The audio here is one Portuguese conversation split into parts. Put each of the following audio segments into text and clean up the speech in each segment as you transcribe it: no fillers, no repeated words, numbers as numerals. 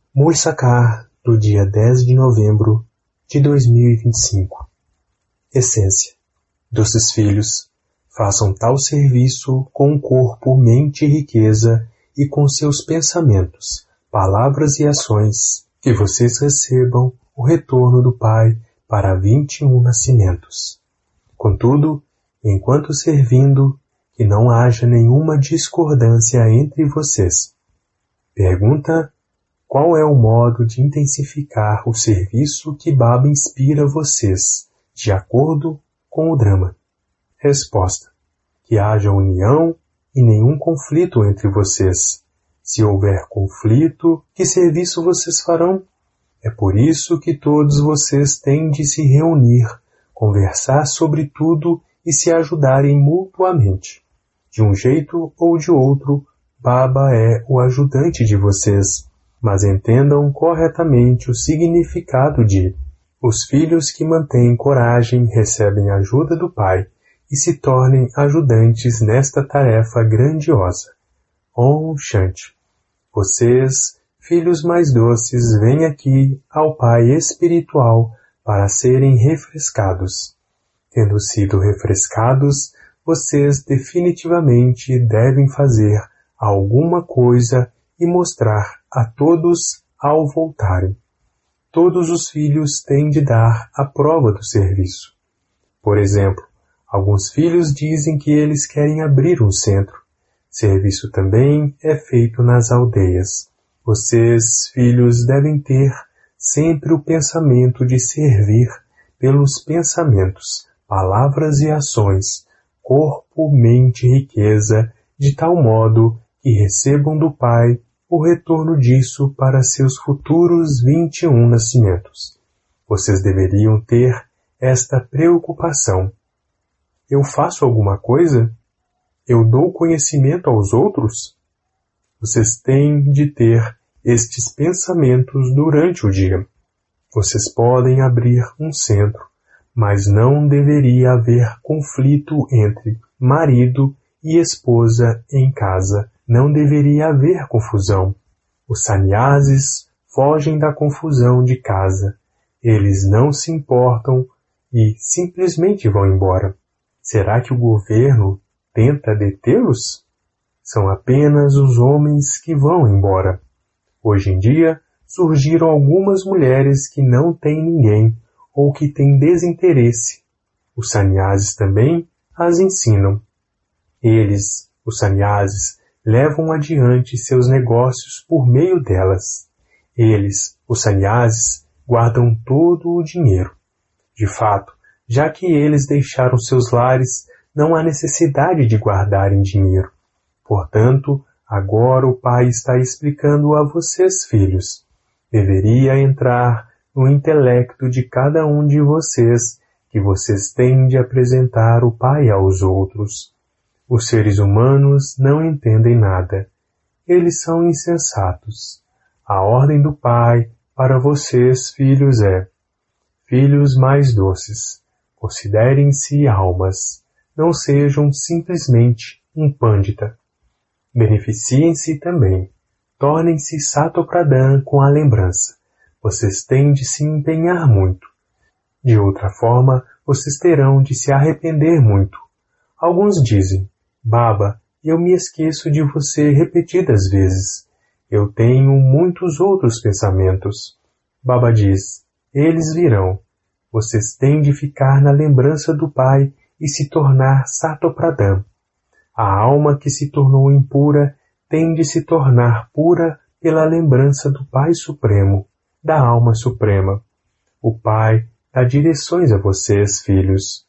Mursakar, do dia 10 de novembro de 2025. Essência. Doces filhos, façam tal serviço com o corpo, mente e riqueza e com seus pensamentos, palavras e ações, que vocês recebam o retorno do Pai para 21 nascimentos. Contudo, enquanto servindo, que não haja nenhuma discordância entre vocês. Pergunta: qual é o modo de intensificar o serviço que Baba inspira vocês, de acordo com o drama? Resposta: que haja união e nenhum conflito entre vocês. Se houver conflito, que serviço vocês farão? É por isso que todos vocês têm de se reunir, conversar sobre tudo e se ajudarem mutuamente. De um jeito ou de outro, Baba é o ajudante de vocês, mas entendam corretamente o significado de: os filhos que mantêm coragem recebem ajuda do Pai e se tornem ajudantes nesta tarefa grandiosa. Om Shanti. Vocês, filhos mais doces, vêm aqui ao Pai espiritual para serem refrescados. Tendo sido refrescados, vocês definitivamente devem fazer alguma coisa e mostrar a todos ao voltarem. Todos os filhos têm de dar a prova do serviço. Por exemplo, alguns filhos dizem que eles querem abrir um centro. Serviço também é feito nas aldeias. Vocês, filhos, devem ter sempre o pensamento de servir pelos pensamentos, palavras e ações, corpo, mente e riqueza, de tal modo que recebam do Pai o retorno disso para seus futuros 21 nascimentos. Vocês deveriam ter esta preocupação. Eu faço alguma coisa? Eu dou conhecimento aos outros? Vocês têm de ter estes pensamentos durante o dia. Vocês podem abrir um centro, mas não deveria haver conflito entre marido e esposa em casa. Não deveria haver confusão. Os sannyasis fogem da confusão de casa. Eles não se importam e simplesmente vão embora. Será que o governo tenta detê-los? São apenas os homens que vão embora. Hoje em dia, surgiram algumas mulheres que não têm ninguém ou que têm desinteresse. Os sannyasis também as ensinam. Eles, os sannyasis, levam adiante seus negócios por meio delas. Eles, os sannyasis, guardam todo o dinheiro. De fato, já que eles deixaram seus lares, não há necessidade de guardarem dinheiro. Portanto, agora o Pai está explicando a vocês, filhos. Deveria entrar no intelecto de cada um de vocês que vocês têm de apresentar o Pai aos outros. Os seres humanos não entendem nada. Eles são insensatos. A ordem do Pai para vocês, filhos, é: filhos mais doces, considerem-se almas. Não sejam simplesmente um pândita. Beneficiem-se também. Tornem-se Satopradhan com a lembrança. Vocês têm de se empenhar muito. De outra forma, vocês terão de se arrepender muito. Alguns dizem: Baba, eu me esqueço de você repetidas vezes. Eu tenho muitos outros pensamentos. Baba diz: eles virão. Vocês têm de ficar na lembrança do Pai e se tornar Satopradhan. A alma que se tornou impura tem de se tornar pura pela lembrança do Pai Supremo, da Alma Suprema. O Pai dá direções a vocês, filhos.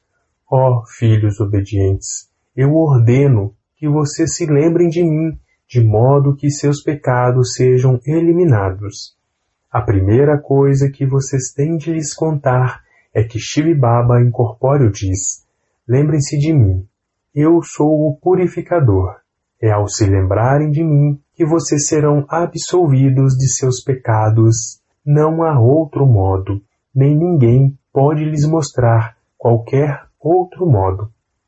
Ó filhos obedientes, eu ordeno que vocês se lembrem de mim, de modo que seus pecados sejam eliminados. A primeira coisa que vocês têm de lhes contar é que Shiv Baba incorpóreo diz: lembrem-se de mim, eu sou o purificador. É ao se lembrarem de mim que vocês serão absolvidos de seus pecados. Não há outro modo, nem ninguém pode lhes mostrar qualquer outro modo.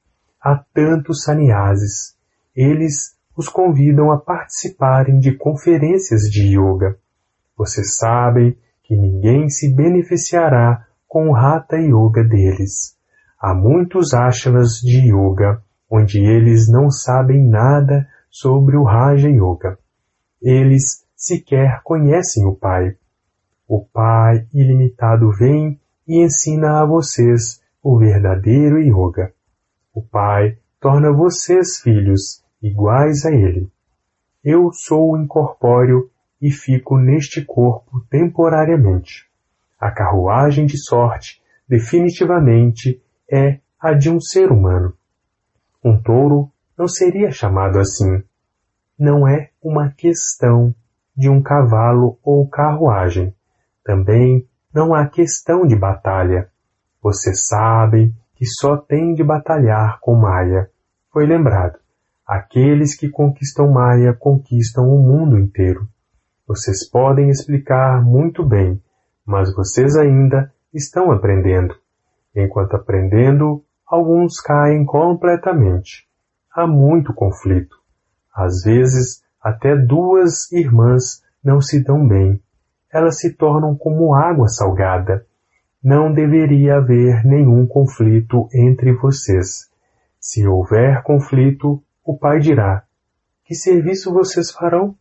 Há tantos sannyasis. Eles os convidam a participarem de conferências de yoga. Vocês sabem que ninguém se beneficiará com o Hatha Yoga deles. Há muitos ashramas de yoga onde eles não sabem nada sobre o Raja Yoga. Eles sequer conhecem o Pai. O Pai ilimitado vem e ensina a vocês o verdadeiro Yoga. O Pai torna vocês filhos iguais a Ele. Eu sou incorpóreo e fico neste corpo temporariamente. A carruagem de sorte definitivamente é a de um ser humano. Um touro não seria chamado assim. Não é uma questão de um cavalo ou carruagem. Também não há questão de batalha. Vocês sabem que só tem de batalhar com Maya. Foi lembrado. Aqueles que conquistam Maya conquistam o mundo inteiro. Vocês podem explicar muito bem, mas vocês ainda estão aprendendo. Enquanto aprendendo, alguns caem completamente. Há muito conflito. Às vezes, até duas irmãs não se dão bem. Elas se tornam como água salgada. Não deveria haver nenhum conflito entre vocês. Se houver conflito, o pai dirá: que serviço vocês farão?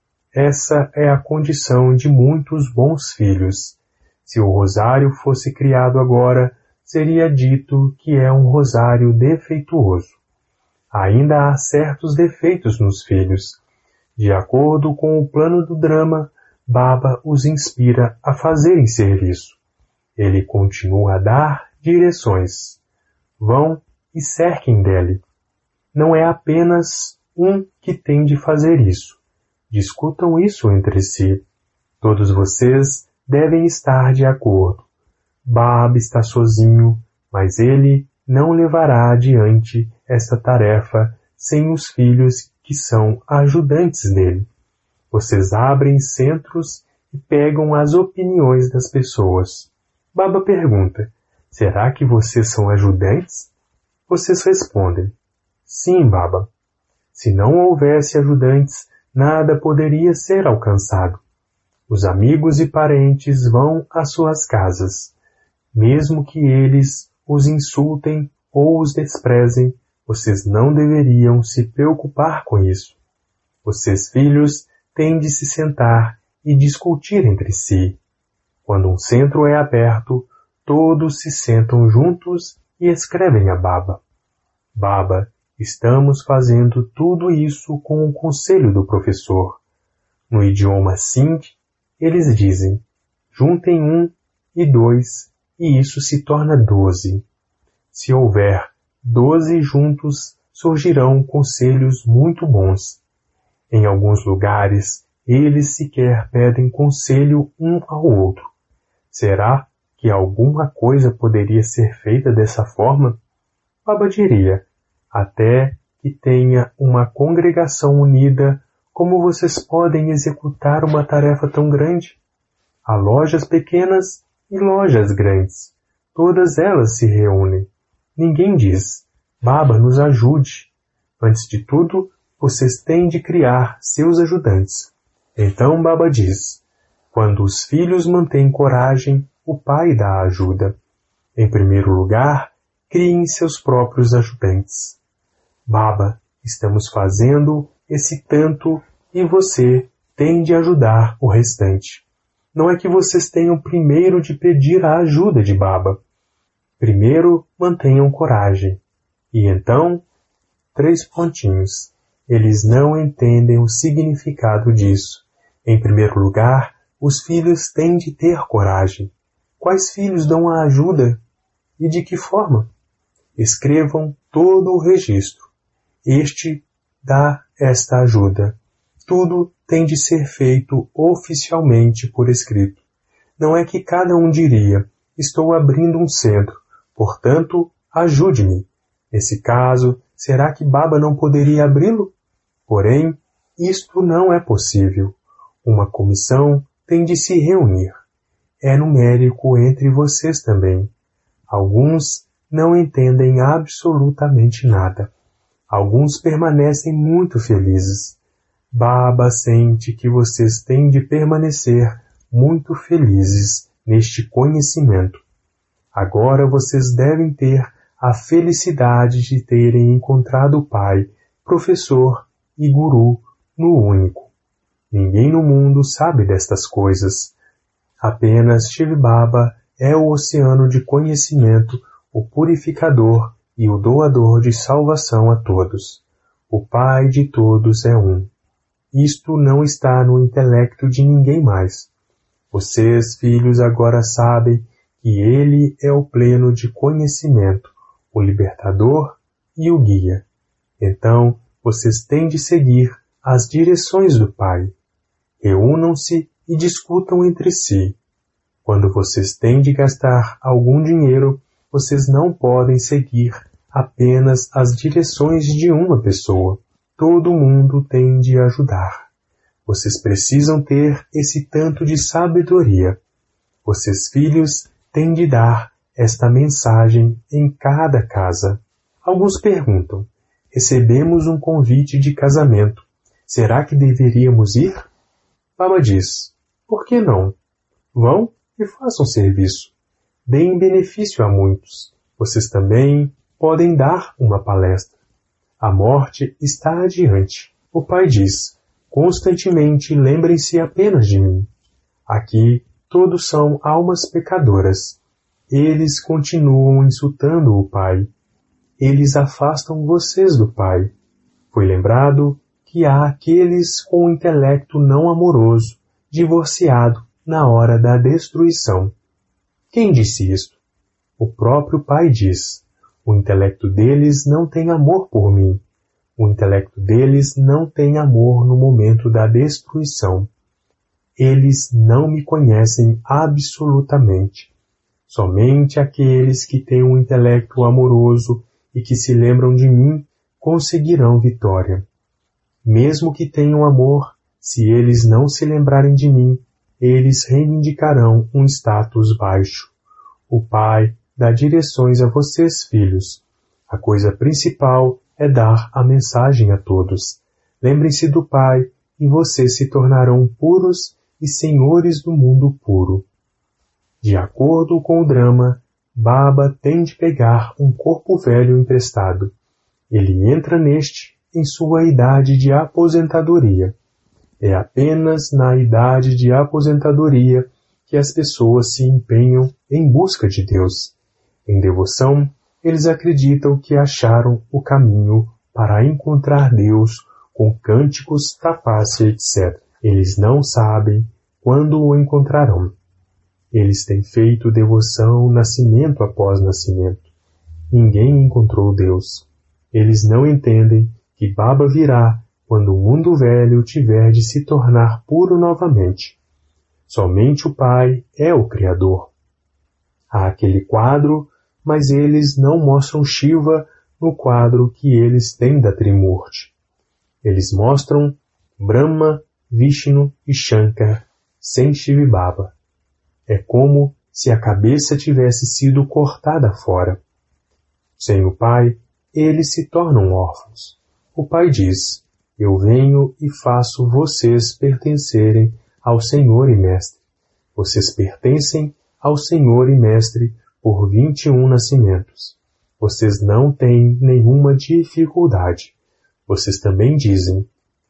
Essa é a condição de muitos bons filhos. Se o rosário fosse criado agora, seria dito que é um rosário defeituoso. Ainda há certos defeitos nos filhos. De acordo com o plano do drama, Baba os inspira a fazerem serviço. Ele continua a dar direções. Vão e cerquem dele. Não é apenas um que tem de fazer isso. Discutam isso entre si. Todos vocês devem estar de acordo. Baba está sozinho, mas ele não levará adiante esta tarefa sem os filhos que são ajudantes dele. Vocês abrem centros e pegam as opiniões das pessoas. Baba pergunta: será que vocês são ajudantes? Vocês respondem: sim, Baba. Se não houvesse ajudantes, nada poderia ser alcançado. Os amigos e parentes vão às suas casas. Mesmo que eles os insultem ou os desprezem, vocês não deveriam se preocupar com isso. Vocês, filhos, têm de se sentar e discutir entre si. Quando um centro é aberto, todos se sentam juntos e escrevem a Baba. Baba, estamos fazendo tudo isso com o conselho do professor. No idioma Sindh, eles dizem: juntem 1 e 2 e isso se torna 12. Se houver 12 juntos, surgirão conselhos muito bons. Em alguns lugares, eles sequer pedem conselho um ao outro. Será que alguma coisa poderia ser feita dessa forma? Baba diria: até que tenha uma congregação unida, como vocês podem executar uma tarefa tão grande? Há lojas pequenas e lojas grandes. Todas elas se reúnem. Ninguém diz: Baba, nos ajude. Antes de tudo, vocês têm de criar seus ajudantes. Então Baba diz: quando os filhos mantêm coragem, o pai dá ajuda. Em primeiro lugar, criem seus próprios ajudantes. Baba, estamos fazendo esse tanto e você tem de ajudar o restante. Não é que vocês tenham primeiro de pedir a ajuda de Baba. Primeiro, mantenham coragem. E então, 3 pontinhos. Eles não entendem o significado disso. Em primeiro lugar, os filhos têm de ter coragem. Quais filhos dão a ajuda? E de que forma? Escrevam todo o registro. Este dá esta ajuda. Tudo tem de ser feito oficialmente por escrito. Não é que cada um diria: estou abrindo um centro, portanto, ajude-me. Nesse caso, será que Baba não poderia abri-lo? Porém, isto não é possível. Uma comissão tem de se reunir. É numérico entre vocês também. Alguns não entendem absolutamente nada. Alguns permanecem muito felizes. Baba sente que vocês têm de permanecer muito felizes neste conhecimento. Agora vocês devem ter a felicidade de terem encontrado o Pai, professor e guru no único. Ninguém no mundo sabe destas coisas. Apenas Shiv Baba é o oceano de conhecimento, o purificador e o doador de salvação a todos. O Pai de todos é um. Isto não está no intelecto de ninguém mais. Vocês, filhos, agora sabem que Ele é o pleno de conhecimento, o libertador e o guia. Então, vocês têm de seguir as direções do Pai. Reúnam-se e discutam entre si. Quando vocês têm de gastar algum dinheiro, vocês não podem seguir apenas as direções de uma pessoa. Todo mundo tem de ajudar. Vocês precisam ter esse tanto de sabedoria. Vocês, filhos, têm de dar esta mensagem em cada casa. Alguns perguntam: recebemos um convite de casamento. Será que deveríamos ir? Baba diz: por que não? Vão e façam serviço. Deem benefício a muitos. Vocês também podem dar uma palestra. A morte está adiante. O Pai diz: constantemente lembrem-se apenas de mim. Aqui todos são almas pecadoras. Eles continuam insultando o Pai. Eles afastam vocês do Pai. Foi lembrado que há aqueles com o intelecto não amoroso, divorciado na hora da destruição. Quem disse isto? O próprio Pai diz: o intelecto deles não tem amor por mim. O intelecto deles não tem amor no momento da destruição. Eles não me conhecem absolutamente. Somente aqueles que têm um intelecto amoroso e que se lembram de mim conseguirão vitória. Mesmo que tenham amor, se eles não se lembrarem de mim, eles reivindicarão um status baixo. O Pai dá direções a vocês, filhos. A coisa principal é dar a mensagem a todos. Lembrem-se do Pai e vocês se tornarão puros e senhores do mundo puro. De acordo com o drama, Baba tem de pegar um corpo velho emprestado. Ele entra neste em sua idade de aposentadoria. É apenas na idade de aposentadoria que as pessoas se empenham em busca de Deus. Em devoção, eles acreditam que acharam o caminho para encontrar Deus com cânticos, tapas, etc. Eles não sabem quando o encontrarão. Eles têm feito devoção nascimento após nascimento. Ninguém encontrou Deus. Eles não entendem que Baba virá quando o mundo velho tiver de se tornar puro novamente. Somente o Pai é o Criador. Há aquele quadro, mas eles não mostram Shiva no quadro que eles têm da Trimurti. Eles mostram Brahma, Vishnu e Shankar sem Shiv Baba. É como se a cabeça tivesse sido cortada fora. Sem o Pai, eles se tornam órfãos. O Pai diz: eu venho e faço vocês pertencerem ao Senhor e Mestre. Vocês pertencem ao Senhor e Mestre por 21 nascimentos. Vocês não têm nenhuma dificuldade. Vocês também dizem: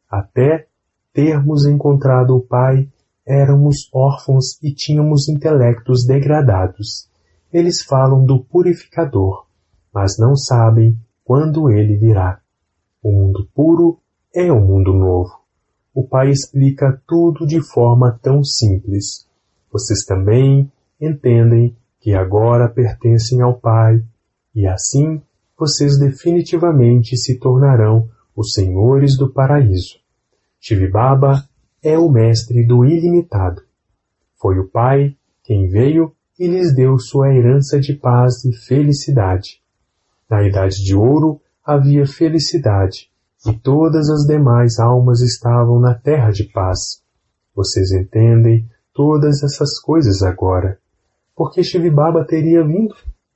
até termos encontrado o Pai, éramos órfãos e tínhamos intelectos degradados. Eles falam do purificador, mas não sabem quando ele virá. O mundo puro é o mundo novo. O Pai explica tudo de forma tão simples. Vocês também entendem que agora pertencem ao Pai, e assim vocês definitivamente se tornarão os senhores do paraíso. Shiv Baba é o mestre do ilimitado. Foi o Pai quem veio e lhes deu sua herança de paz e felicidade. Na Idade de Ouro havia felicidade, e todas as demais almas estavam na terra de paz. Vocês entendem todas essas coisas agora. Por que Shiv Baba teria vindo?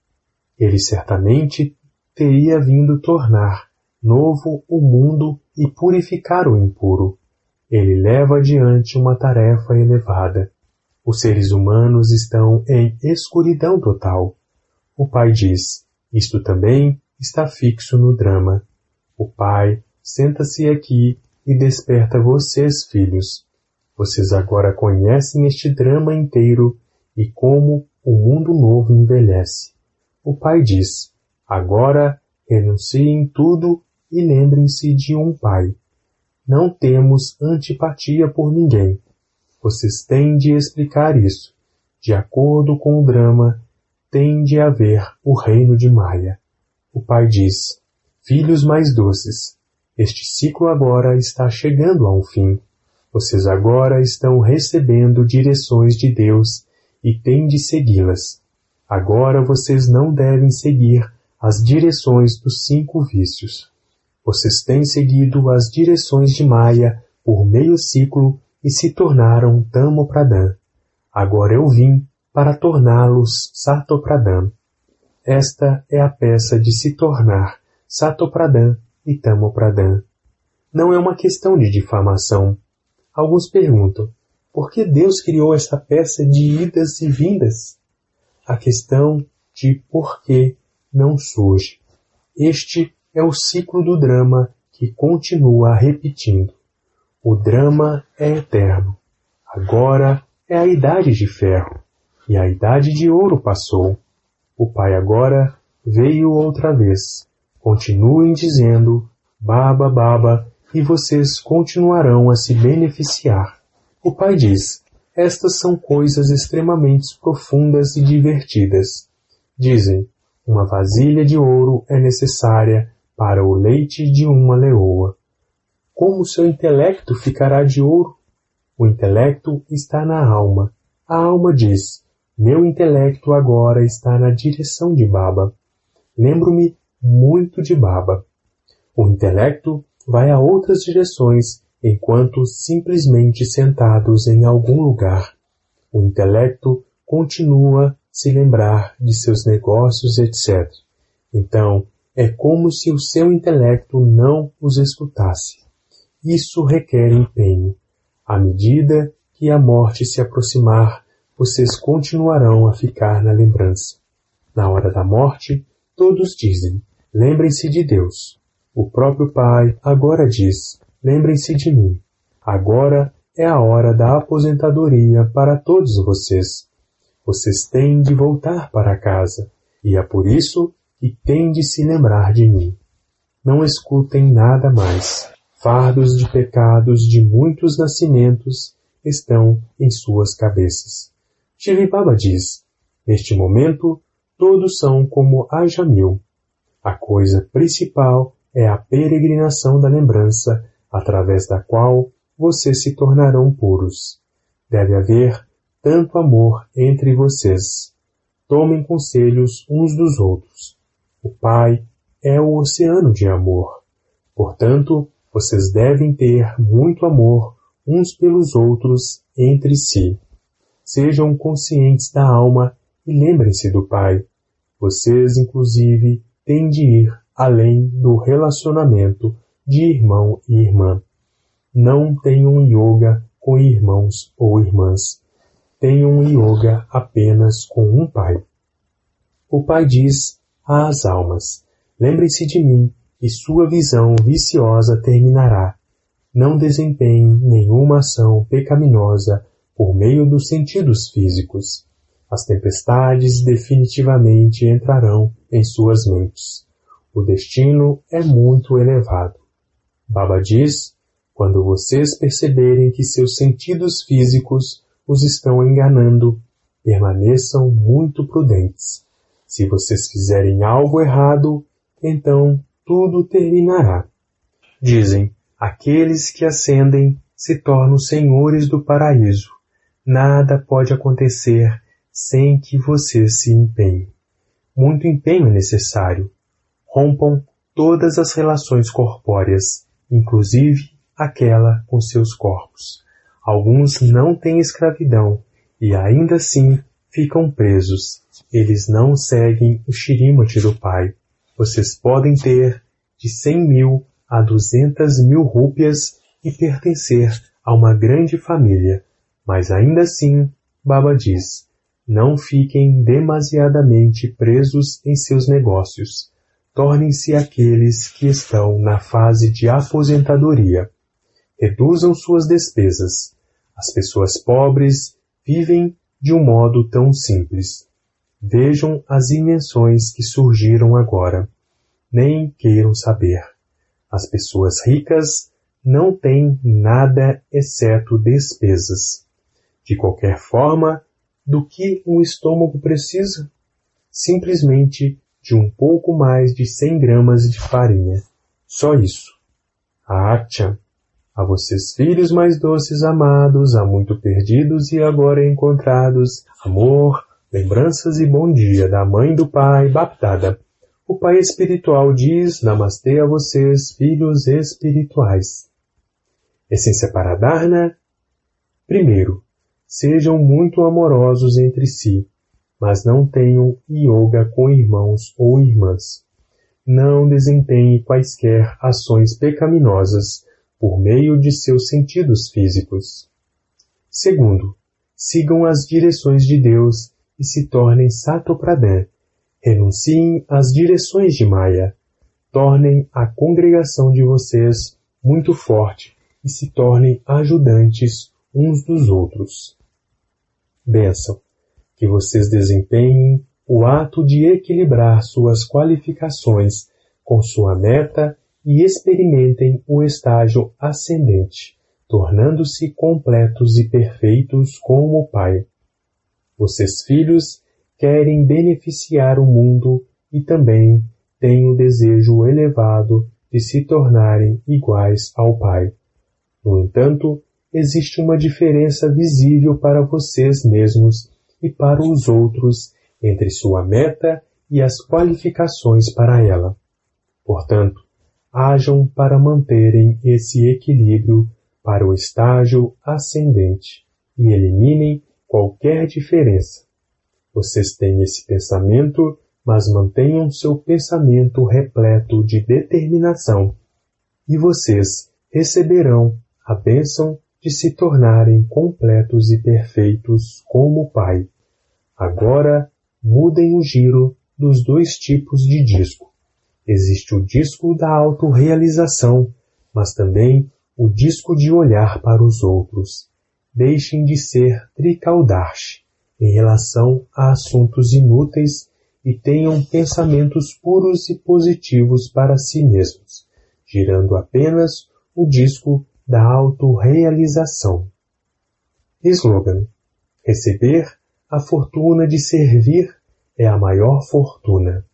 Ele certamente teria vindo tornar novo o mundo e purificar o impuro. Ele leva adiante uma tarefa elevada. Os seres humanos estão em escuridão total. O pai diz, isto também está fixo no drama. O pai senta-se aqui e desperta vocês, filhos. Vocês agora conhecem este drama inteiro e como o mundo novo envelhece. O pai diz, agora renunciem tudo e lembrem-se de um pai. Não temos antipatia por ninguém. Vocês têm de explicar isso. De acordo com o drama, tem de haver o reino de Maya. O pai diz, filhos mais doces, este ciclo agora está chegando a um fim. Vocês agora estão recebendo direções de Deus e têm de segui-las. Agora vocês não devem seguir as direções dos 5 vícios. Vocês têm seguido as direções de Maya por meio ciclo e se tornaram Tamo-Pradhan. Agora eu vim para torná-los Sato-Pradhan. Esta é a peça de se tornar Sato-Pradhan e Tamo-Pradhan. Não é uma questão de difamação. Alguns perguntam, por que Deus criou esta peça de idas e vindas? A questão de por que não surge. Este é o ciclo do drama que continua repetindo. O drama é eterno. Agora é a idade de ferro, e a idade de ouro passou. O pai agora veio outra vez. Continuem dizendo, Baba, Baba, e vocês continuarão a se beneficiar. O pai diz, estas são coisas extremamente profundas e divertidas. Dizem, uma vasilha de ouro é necessária para o leite de uma leoa. Como seu intelecto ficará de ouro? O intelecto está na alma. A alma diz, meu intelecto agora está na direção de Baba. Lembro-me muito de Baba. O intelecto vai a outras direções, enquanto simplesmente sentados em algum lugar. O intelecto continua a se lembrar de seus negócios, etc. Então, é como se o seu intelecto não os escutasse. Isso requer empenho. À medida que a morte se aproximar, vocês continuarão a ficar na lembrança. Na hora da morte, todos dizem, lembrem-se de Deus. O próprio Pai agora diz, lembrem-se de mim. Agora é a hora da aposentadoria para todos vocês. Vocês têm de voltar para casa, e é por isso que têm de se lembrar de mim. Não escutem nada mais. Fardos de pecados de muitos nascimentos estão em suas cabeças. Shiva Baba diz, neste momento, todos são como Ajamil. A coisa principal é a peregrinação da lembrança, através da qual vocês se tornarão puros. Deve haver tanto amor entre vocês. Tomem conselhos uns dos outros. O Pai é o oceano de amor. Portanto, vocês devem ter muito amor uns pelos outros entre si. Sejam conscientes da alma e lembrem-se do Pai. Vocês, inclusive, têm de ir além do relacionamento de irmão e irmã. Não tenham yoga com irmãos ou irmãs. Tenham yoga apenas com um Pai. O Pai diz às almas, lembrem-se de mim e sua visão viciosa terminará. Não desempenhem nenhuma ação pecaminosa por meio dos sentidos físicos. As tempestades definitivamente entrarão em suas mentes. O destino é muito elevado. Baba diz, quando vocês perceberem que seus sentidos físicos os estão enganando, permaneçam muito prudentes. Se vocês fizerem algo errado, então tudo terminará. Dizem, aqueles que ascendem se tornam senhores do paraíso. Nada pode acontecer sem que vocês se empenhem. Muito empenho é necessário. Rompam todas as relações corpóreas, inclusive aquela com seus corpos. Alguns não têm escravidão e ainda assim ficam presos. Eles não seguem o Shrimati do Pai. Vocês podem ter de 100.000 a 200.000 rúpias e pertencer a uma grande família, mas ainda assim Baba diz: não fiquem demasiadamente presos em seus negócios. Tornem-se aqueles que estão na fase de aposentadoria. Reduzam suas despesas. As pessoas pobres vivem de um modo tão simples. Vejam as invenções que surgiram agora. Nem queiram saber. As pessoas ricas não têm nada exceto despesas. De qualquer forma, do que um estômago precisa? Simplesmente de um pouco mais de 100 gramas de farinha. Só isso. Acha! A vocês, filhos mais doces amados, há muito perdidos e agora encontrados, amor, lembranças e bom dia da mãe e do pai, Bapdada. O pai espiritual diz Namastê a vocês, filhos espirituais. Essência para Dharna. Primeiro, sejam muito amorosos entre si, mas não tenham yoga com irmãos ou irmãs. Não desempenhem quaisquer ações pecaminosas por meio de seus sentidos físicos. Segundo, sigam as direções de Deus e se tornem Satopradhan. Renunciem às direções de Maya. Tornem a congregação de vocês muito forte e se tornem ajudantes uns dos outros. Bênção. Que vocês desempenhem o ato de equilibrar suas qualificações com sua meta e experimentem o estágio ascendente, tornando-se completos e perfeitos como o Pai. Vocês, filhos, querem beneficiar o mundo e também têm o desejo elevado de se tornarem iguais ao Pai. No entanto, existe uma diferença visível para vocês mesmos e para os outros entre sua meta e as qualificações para ela. Portanto, hajam para manterem esse equilíbrio para o estágio ascendente e eliminem qualquer diferença. Vocês têm esse pensamento, mas mantenham seu pensamento repleto de determinação, e vocês receberão a bênção de se tornarem completos e perfeitos como o Pai. Agora, mudem o giro dos dois tipos de disco. Existe o disco da autorrealização, mas também o disco de olhar para os outros. Deixem de ser Trikaudarshi em relação a assuntos inúteis e tenham pensamentos puros e positivos para si mesmos, girando apenas o disco da autorrealização. Slogan: receber a fortuna de servir é a maior fortuna.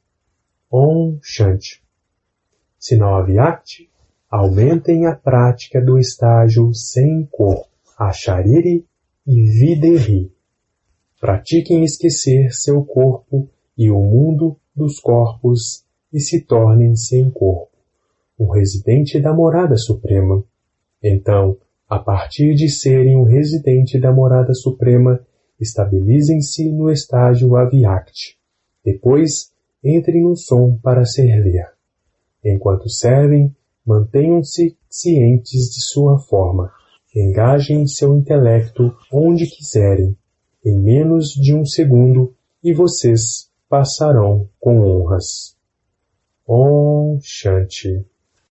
Om Shanti. Sinal Avyakti: aumentem a prática do estágio sem corpo, Achariri e Videhi. Pratiquem esquecer seu corpo e o mundo dos corpos e se tornem sem corpo, um residente da morada suprema. Então, a partir de serem um residente da morada suprema, estabilizem-se no estágio Avyakti. Depois, entrem no som para servir. Enquanto servem, mantenham-se cientes de sua forma. Engajem seu intelecto onde quiserem, em menos de um segundo, e vocês passarão com honras. Om Shanti.